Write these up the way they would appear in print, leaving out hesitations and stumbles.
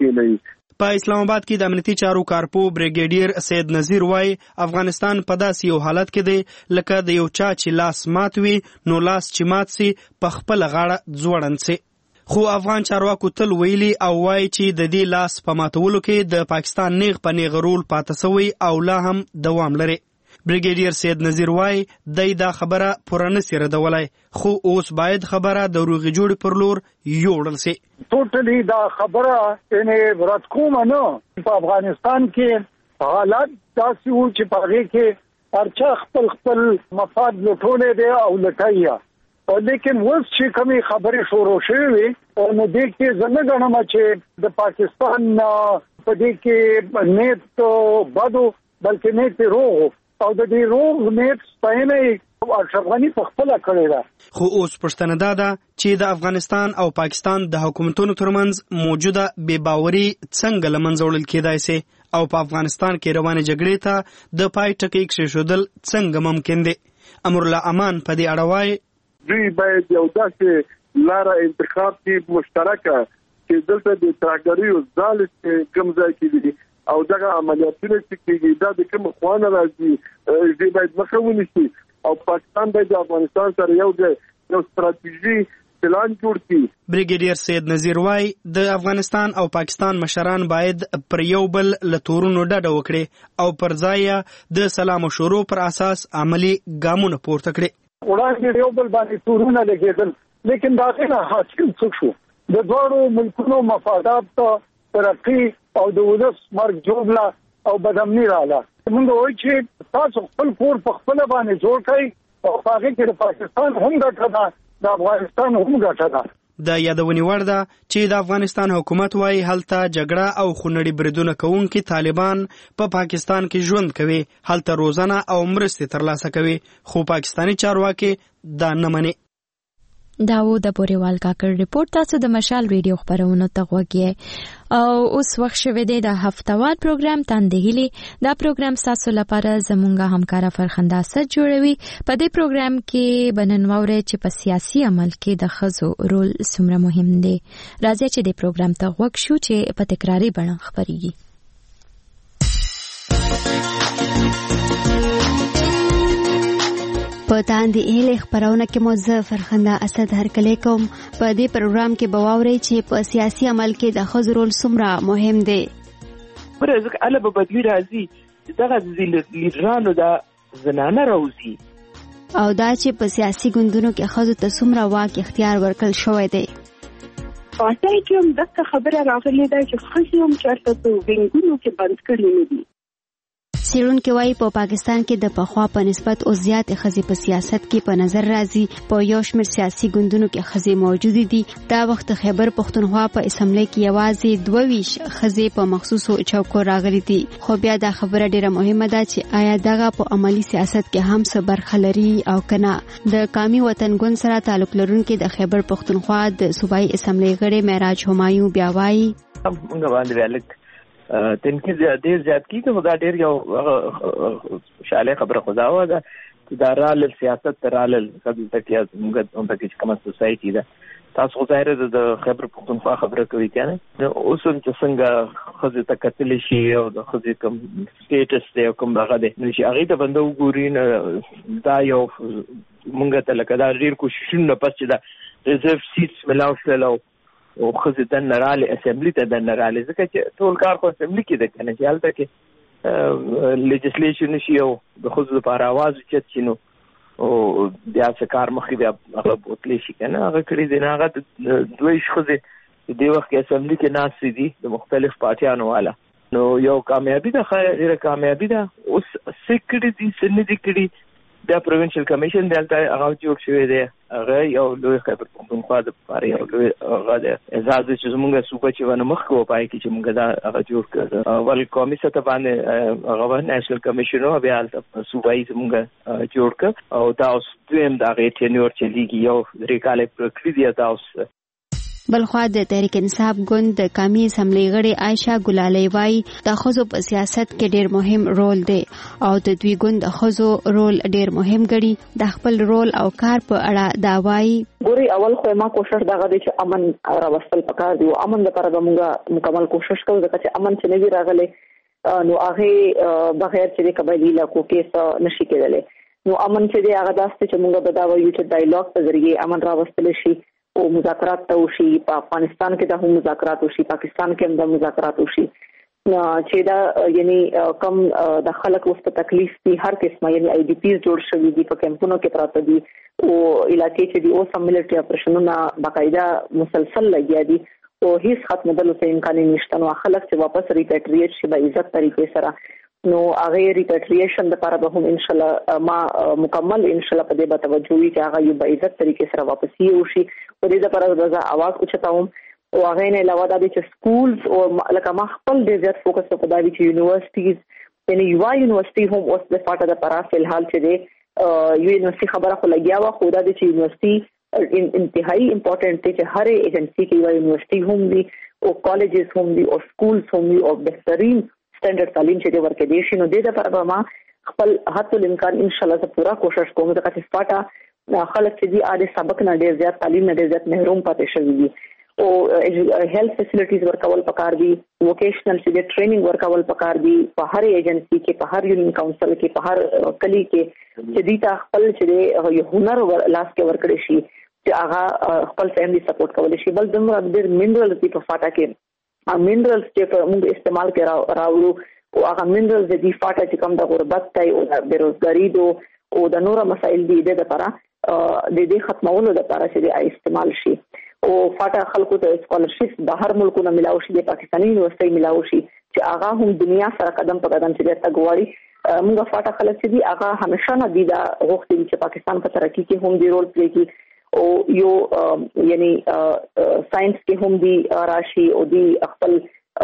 کېنی. په اسلام آباد کې د امنیتي چارو کارپو بریګیډیر سید نذیر وای افغانستان په داسې یو حالت کې دی لکه د یو چا چې لاس مات وي نو لاس چې مات سي په خپل غاړه ځوړند سي. خو افغان چارواکو تل ویلي او وای چې د دې لاس په ماتولو کې د پاکستان نیغ په نیغ رول پاتې سوی او لا هم دوام لري. بریګیډیر سید نذیر وای دا خبره پوره نشي ردولای خو اوس باید خبره د روغې جوړې پر لور یوړل سي. ټوټلی دا خبره یعنی رد کوم نه په افغانستان کې حالات داسې وو چې په هغه کې هرچا خپل مفاد لټولې دی او لټایي لیکن اوس چې کومې خبرې شروع شوې نو دې کې زه نه ګڼم چې د پاکستان په دې کې نیت بدو بلکې نیت روغ او د دې روغ نیت ستاینه افغاني په خپل کړی ده. خو اوس پښتنه ده چې د افغانستان او پاکستان د حکومتونو ترمنځ موجوده بې باوري څنګه لمنځه وړل کېدای سي او په افغانستان کې روانې جګړې ته د پای ټکی کېښودل څنګه ممکن دي. امرالله امان په دې اړه وایي دوی باید یو داسې لاره انتخاب کړي مشترکه چې دلته د ترهګریو ځال کوم ځای کې دي او دغه عملیاتونه چې کېږي دا د کوم خوانه راځي دوی باید مخه ونیسي او پاکستان باید د افغانستان سره یو ستراتیژي پلان جوړ کړي. بریګیډیر سید نذیر وای د افغانستان او پاکستان مشران باید پر یو بل له تورونو ډډه وکړي او پر ځای د سلام او شورو پر اساس عملی ګامونه پورته کړي. وړاندې یو بل باندې تورونه لګېدل لیکن دا نه حاصل څه شو. د دوه ملکونو مفادات ترقی او د ولس مرګ جوړلا او بدامنی رااله. موږ وایو چې تاسو خپل کور په خپل باندې جوړ کړئ او هغه کې د پاکستان هم ګټه ده د افغانستان هم ګټه ده. د یادونې وړ ده چې د افغانستان حکومت وایي هلته جګړه او خونړي بریدونه کوونکي طالبان په پاکستان کې ژوند کوي هلته روزنه او مرستې ترلاسه کوي خو پاکستاني چارواکي دا نه مني. داوود بوریوال کاکړ ریپورت تاسو د مشال ریډیو خبرونو ته غوږی او اوس وخت شوه دی د هفتوار پروګرام تاندهیلی. دا پروګرام تاسو لپاره زمونږه همکارا فرخنده اسد جوړوي. په دې پروګرام کې بننوره چې په سیاسي عمل کې د ښځو رول څومره مهم دی. راځي چې د پروګرام ته غوږ شو چې په تکراری بڼه خبريږي. په تاندې ایله خبرونه کې مو زه فرخنده اسد هرکلی کوم. په دې پروګرام کې به واورئ چې په سیاسي عمل کې د ښځو رول څومره مهم دی. ورځ کله به بدلی راځي دغه لیډرانو د زنانه راوځي او دا چې په سیاسي ګوندونو کې ښځو ته څومره واک اختیار ورکړل شوی دی. پاتې کې هم دغه خبره راغلې ده چې ښځې هم چېرته په وینګونو کې بند کړي نه دي. څېړونکي وایي په پاکستان کې د پخوا په نسبت او زیاتې ښځې په سیاست کې په نظر راځي. په یو شمېر سیاسي ګوندونو کې ښځې موجودې دي. دا وخت خیبر پښتونخوا په اسمبلی کې یوازې 22 ښځې په مخصوصو چوکو راغلي دي. خو بیا دا خبره ډیره مهمه ده چې آیا دغه په عملی سیاست کې هم څه برخه لري او کنه. د قومي وطن ګوند سره تعلق لرونکي د خیبر پښتونخوا د صوبایي اسمبلی غړي معراج همایون بیا وایي موږ باندې تنقید ډیر زیات کیږي خو دا ډیر یو شاله خبره خدا و دا چې دا رال سیاست رال کله تکي موږ هم پکې کومه سوسايټي ده تاسو ظاهر د خبر پښتونخوا خبره کوي کنه اوس چې څنګه خزه تکتل شي او د خزه کوم سټیټس ته کوم هغه ده چې هغه ته بندو ګورین دا یو موږ ته لکه دا ډیر کوششونه پس چې دا ریزرو سیټس ملاو شلو او خزه د نراله اسمبلی ته د نراله ځکه چې ټول کار خو اسمبلی کې ده کنه چې حالت کې لیجسلیشن شي او د خزه لپاره आवाज چت شنو او بیا څه کار مخې دی هغه بوتلی شي کنه هغه کړی دی هغه دوی خزه د وخت کې اسمبلی کې ناس دي د مختلف پارټیانو والا نو یو کامیابی ده خیره کامیابی ده اوس سیکړی دي سن دي کړی د پروینشل کمیشن دلته هغه جوړ شوی دی هغه یو لوی خبر پښتونخوا د پاره یو لوی هغه د اعزاز چې موږ صوبه چې ونه مخ کو پای کې چې موږ دا هغه جوړ کړ ول کومي سره باندې هغه نېشنل کمیشن او بیا صوبایي موږ جوړ کړ او دا اوس دویم دا غي ټینور چې لیګي یو ریکاله پرکړی دی تاسو بلخوا د تحریک انصاف ګوند د قومي اسمبلی غړي عائشہ ګلالي وايي د ښځو په سیاست کې ډېر مهم رول دی او د دوی ګوند د ښځو رول ډېر مهم ګڼي. د خپل رول او کار په اړه دا وايي. ګوري اول خو ما کوشش دغه دی چې امن راوستل پکار دی او امن لپاره موږ مکمل کوشش کوو ځکه چې امن چې نه راغلی نو هغه بغیر چې قبایلی علاقو کې نشي کېدلی. نو امن چې دی هغه داسته چې موږ به دا وایو چې ډایلاګ په ذریعه امن راوستل شي او مذاکرات ته وشي. په افغانستان کې د هم مذاکرات وشي، پاکستان کې هم د مذاکرات وشي چې دا یعنی کم د خلک وسط تکلیف دي هر قسمه یعنی آی ډی پیز جوړ شوی دي په کمپونو کې پراته دي او علاقې چې دی او سم ملټری اپریشنونه باقاعده مسلسل لګیا دي او هیڅ ختمېدل څه امکان نشته. نو خلک چې واپس ریپیټریټ شي په عزت طریقې سره نو هغه ریپیټریشن لپاره به هم ان شاء الله ما مکمل ان شاء الله په دې به توجه وي چې هغه یو په عزت طریقې سره واپس یوشي. په دې لپاره د اواز اوچتاوم او هغه نه علاوه د سکولز او لکه ما خپل ډېر زیات فوکس په دا وی چې یونیورسيټیز یعنی یو یونیورسيټي هم اوس د فاټه د لپاره فلحال چې دی یو یونیورسيټي خبره خو لګیا و خو دا د یونیورسيټي انتهایی امپورټنت دی چې هر ایجنسی کې یو یونیورسيټي هم دی او کالجز هم دی او سکولز هم دی او بهترین سټانډرډ تعلیم چې دی ورکړي شي. نو د دې لپاره ما خپل حتی الامکان ان شاء الله زه پورا کوشش کوم ځکه چې فاټه خلک چې دی اړ سبق نه ډیر زیات تعلیم نه ډیر زیات محروم پاتې شوی دي او هیلث فیسیلیټیز ورکول پکار دي، ووکیشنل چې ټریننګ ورکول پکار دي په هر ایجنسی کې، په هر یونین کونسل کې، په هر کلی کې چې دی تا خپل چې یو هنر لاس کې ورکړي شي چې هغه خپل فیملی سپورټ کولی شي. بل دمر ډیر منرالز په فاټه کې منرالز چې موږ استعمال کې راوړو او هغه منرالز د دې فاټه چې کوم د غربت ته او د بیروزګاری او د نورو مسایل دي د لپاره د دې ختمولو لپاره چې استعمال شي او فاټه خلکو ته سکالرشپ د هر ملکونو ملاوي شي، د پاکستاني یونیورسيټي ملاوي شي چې هغه هم دنیا سره قدم په قدم چې د تګواري موږ فاټه خلک چې دي هغه همیشه نه دي دا غوښتي چې پاکستان په ترقی کې هم دی رول پلی کوي او یو یعنی ساينس کې هم دی راشي او دی خپل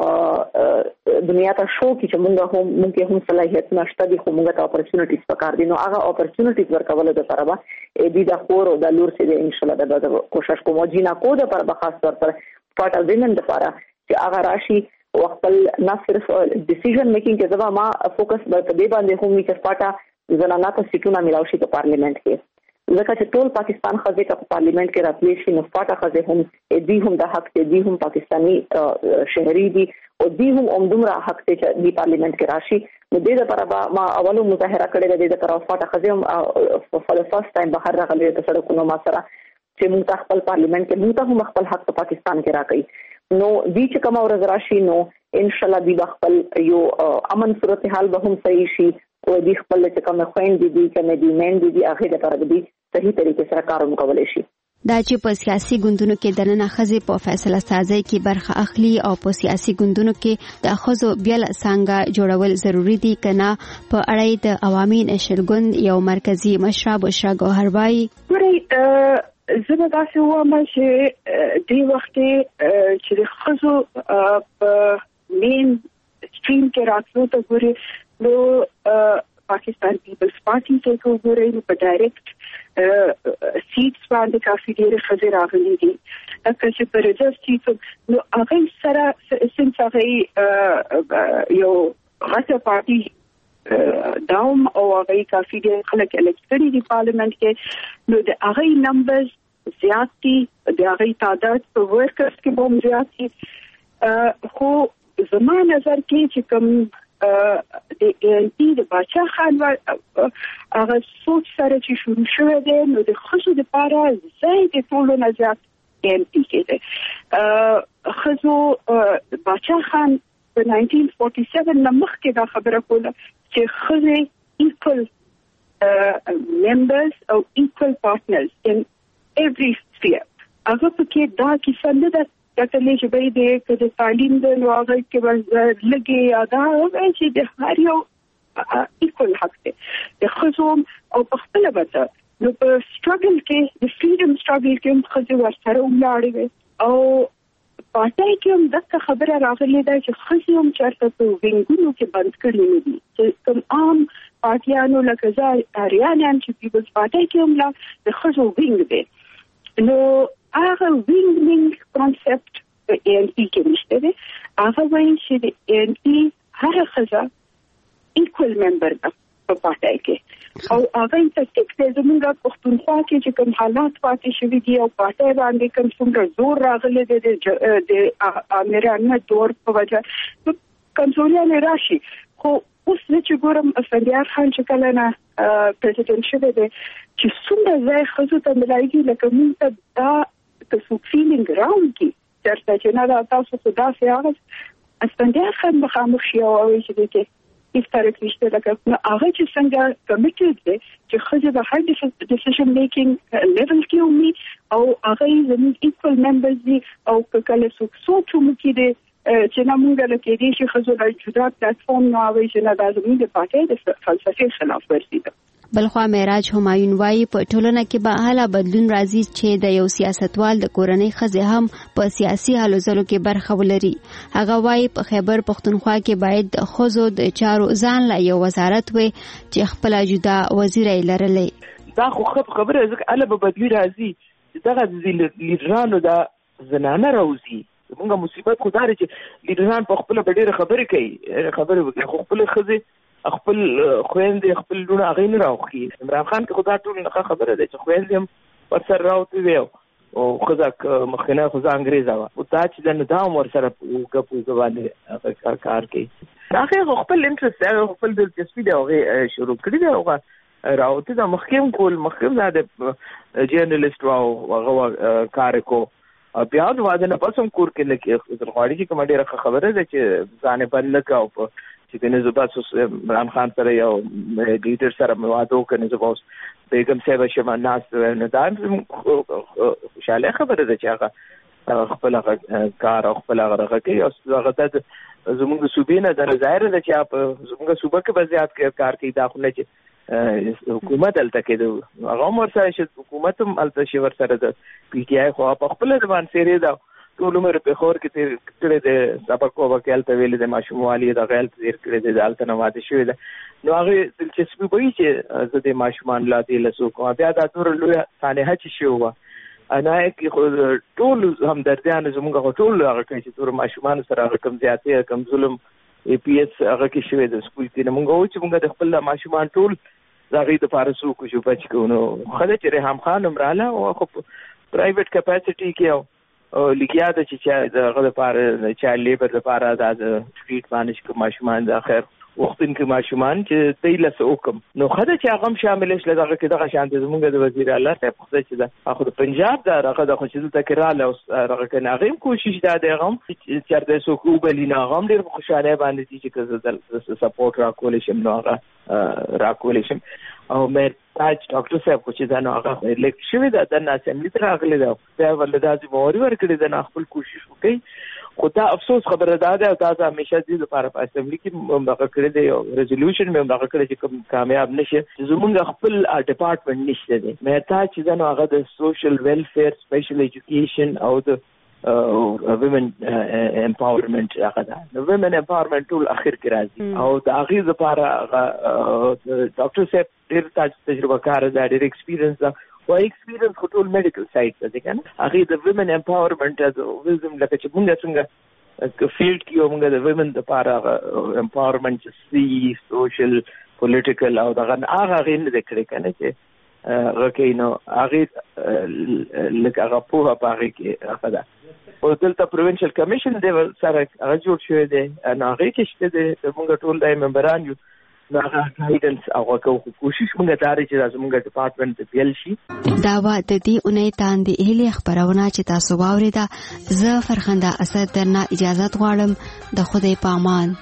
دنیا ته شو چې موږ هم صلاحیت نشته دي خو موږ ته اپورچونټیز پکار دي. نو هغه اپورچونټیز ورکول د لپاره به دې د خور او د لور سره ان شاء الله د کوشش کوم او جنا کو د لپاره خاص طور پر فاټل وینن د لپاره چې هغه راشي او خپل نه صرف ډیسیژن میکینګ کې ځکه ما فوکس په دې باندې هم چې فاټه زنانه ته سیټونه ملاوي شي په پارلیمنت کې ځکه چې ټول پاکستان خځې په پارلیمنت کې راتلی شي. نو فاټه خځې هم دې هم د حق دې هم پاکستانی شهري دي او دې هم عمدمره حق چې دې پارلیمنت کې راشي. نو دې لپاره ما اولو مظاهره کړې ده د طرف فاټه خځې هم فور د فرست ټایم بهر راغلي د سړکونو ما سره چې موږ خپل پارلیمنت کې موږ هم خپل حق په پاکستان کې راکړي. نو دې چې کوم ورځ راشي نو ان شاء الله دې خپل یو امن صورتحال به هم صحیح شي او دې خپل چې کوم خويند دي کوم دي مین دي هغه لپاره دې صحیح طریقې سره کار وکولای شي. دا چې په سیاسي ګوندونو کې د نن خځې په فیصله سازي کې برخه اخلي او په سیاسي ګوندونو کې د خځو بیل څنګه جوړول ضروری دي کنه په اړه د عوامي نشر ګوند یو مرکزی مشر بشرا ګوهربای ورې زه دا څه وایم چې دې وخت چې د خځو په مین سټریم کې راتلو ته ګوري نو پاکستان پیپلز پارټي ته وګورئ په ډایرکټ سیټس باندې کافي ډېر خځې راغلي دي. لکه چې په ریزرو سیټس نو هغه سره سنس هغه یو غټه پارټي داوم او هغه کافي ډېر خلک الکټ کړي دي پارلیمنت کې نو د هغه نمبرز زیات دي، د هغه تعداد په ورکرز کې هم زیات دي. خو زما نظر کې چې کوم د باچا خان هغه سوچ سره چې شروع شوی دی نو د خځو لپاره ځای د ټولو نه زیات MP کېده. خځو باچا خان په 1947 نه مخکې دا خبره کوله چې خځې equal members او equal partners in every sphere. هغه پکې دا کیسه نه ده کله چې به دې کله تعلیم د نوغه کې ورځ لګي ادا چې د هر یو ایکوال حق دی د خځو او په خپل وته نو په سټرګل کې د فریډم سټرګل کې خځې ورسره ولاړې او پاتې کې هم دغه خبره راغلې ده چې خځې هم چرته په وینګونو کې بند کړي نه دي چې کوم عام پارټیانو لکه ځای اریانان چې پیپلز پارټي کې هم لا د خځو وینګ دي. نو هغه وینګ کانسپټ په ANC کې نشته دی. هغه وایي چې د ANC هر خزه ایکوال ممبر ده په پارټای کې او هغه ته ټیک دی زموږ پښتونخوا کې چې کوم حالات پاتې شوي دي او پارټای باندې کوم څومره زور راغلی دی د امیرانه دور په وجه کمزوري راشي. خو اوس چې ګورم اسفندیار خان چې کله نه پریزیدنت شوی دی چې څومره ځای ښځو ته ملایږي لکه موږ ته دا څه فیلینګ راوړي چېرته چې نه دا تاسو خو داسې هغه اسفندیار خان مخامخ شي او وایي چې دی هیڅ طرف نشته لکه هغه چې څنګه کمیټډ دی چې ښځې به هر ډیسیژن میکینګ لیول کې ومي او هغه زموږ ایکوال ممبرز دي او کله څوک سوچ وکړي دی چې نه موږ له کې دي چې ښځو د جدا پلیټفارم نه وایي چې نه دا زموږ د پارټۍ د فلسفې خلاف ورزي ده. بلخوا معراج همایون وايي په ټولنه کې به حاله بدلون راځي چې د یو سیاستوال د کورنۍ ښځې هم په سیاسي هلو ځلو کې برخه ولري. هغه وايي په خیبر پښتونخوا کې باید د ښځو د چارو ځان له یو وزارت وي چې خپل جدا وزیر یې لرلې. دا خو خبره ځکه اله به بدلی راځي چې دغه لیډرانو دا زنانه راوځي. موږ مصیبت خو داري چې لیډران په خپل ډېر خبرې کوي خبرې خو خپل ښځې خپل خويندې خپل لونه هغه نه راوخي. عمران خان کې خدا ټول نه خبره ده چې خويندې هم ورسره راوتی وي او خزاک مخکنه خزا انګريزا او دا چې د نظام ورسره وګپو باندې کار کوي. هغه خپل انټرست خپل دلچسپي دی هغه شروع کړی دی هغه راوتی دا مخکم دا د جرنالست او هغه کار کو بیا د واده نه پسم کور کې لکه غواړي چې کوم ډیره خبره ده چې ځان په لکه او چې کنه زباسو عمران خان سره یو لیډر سره موادو کنه زباس بیگم صاحب شمه ناس نه دان خوشاله خبره ده چې هغه خپل کار او خپل هغه کوي او هغه د زموږ صوبې نه د ظاهر ده چې زموږ صوبه کې بزیات کار کوي دا خو نه چې حکومت الته کې هغه ورسره چې حکومت هم الته شي ورسره د پی ټی آی خو په خپل ځوان سره دا ټول عمر په خور کې تیر د سبق او وکیل ته ویل د ماشوموالي د غیل تیر کړی د الته نه واده شوی ده نو هغه دلچسپي وایي چې زه د ماشومان لا دي لسو کو بیا دا ټول لوی سانحه چې شو انا کې ټول هم دردیان زموږ ټول هغه کوي چې ټول ماشومان سره کم زیاتې کم ظلم ای پی ایس هغه کې شوی د سکول کې موږ و چې موږ د خپل ماشومان ټول زغې د فارسو کو شو بچ کو نو خدای چې رحم خان عمراله او خو پرایویټ کیپاسټي کې او لګیا د چې دغه لپاره چې لیبر لپاره د سټریټ باندې کوم ماشومان د اخر وختن کې ماشومان چې تیلس حکم نو خدای چې هغه شامل شل دغه کې دغه شان د زمونږ د وزیر الله ته خدای چې دا اخو د پنجاب دا هغه د خوشیدل تکراله او هغه کنه هغه کوشش دا دی هغه چې د سو کو بلینا هغه ډیر خوشاله باندې چې کزه سپورټ را کول شم نو هغه را کول شم او مې تاج ډاکټر صاحب کو چې دا نو هغه لیک شوی دا د اسمبلی تر راغلی دا بیا ولدازي موري ورکړي دا خپل کوشش وکړي خدا افسوس خبره ده او تاسو همیشه دې لپاره په اسمبلی کې موږ کړی دی او ریزولوشن موږ کړی چې کامیاب نشي زموږ خپل ډپارټمنټ نشته دی مې تا چې دا نو هغه د سوشل ویلفیر سپیشل ایجوکیشن او د women empowerment هغه ده نو women empowerment ټول اخر کې راځي او د هغه لپاره ډاکټر صاحب ډېر تجربه کار ده ډېر ایکسپیرینس ده او ایکسپیرینس ټول میډیکل سایت ده کنه هغه د women empowerment از وزم لکه چې موږ څنګه فیلډ کې موږ د women لپاره empowerment سی سوشل پولیټیکل او دغه هغه غین د کړی کنه چې غکینو هغه لکه هغه په هغه کې هغه ده او دلته پروینشل کمیشن دی سره هغه جوړ شوی دی نو هغه کې شته د موږ ټول د ممبران یو نو هغه گایډنس او کوشش موږ داري چې زموږ ډپارټمنټ ته پیل شي دا وخت دی اونې تاندې هلي خبرونه چې تاسو واوریدا زه فرخنده اسد درنه اجازه غواړم د خدای په امان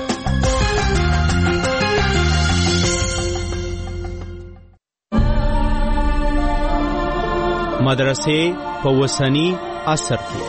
مدرسې په وسنی عصر کې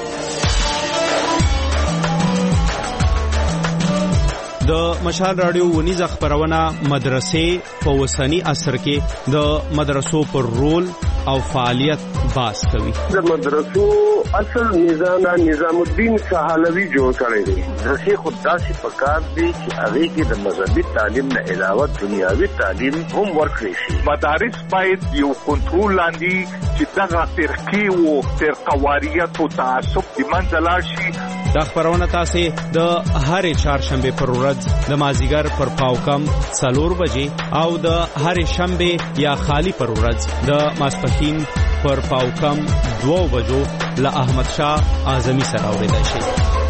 د مشال رادیو ونیزه خبرونه مدرسې په وسنی عصر کې د مدرسو پر رول او فعالیت باس کوي. د مدرسو اصل نظام الدین سهالوی جوړ کړی دی. درسي خداسي پکار دی چې هغه کې د مذهبي تعلیم نه علاوه دنیاوي تعلیم هم ورکړي شي. مدارس باید یو کنټرول لاندې چې دغه فرقي او فرقواریت او تعصب د منځ لاړ شي. دا خبرونه تاسو د هرې چهارشنبه پر ورځ د مازیګر پر پاوکم 4 بجې او د هرې شنبه یا خالی پر ورځ د ماسپښین پر پاوکم 2 بجو له احمد شاه اعظمي سره اورېدای شي.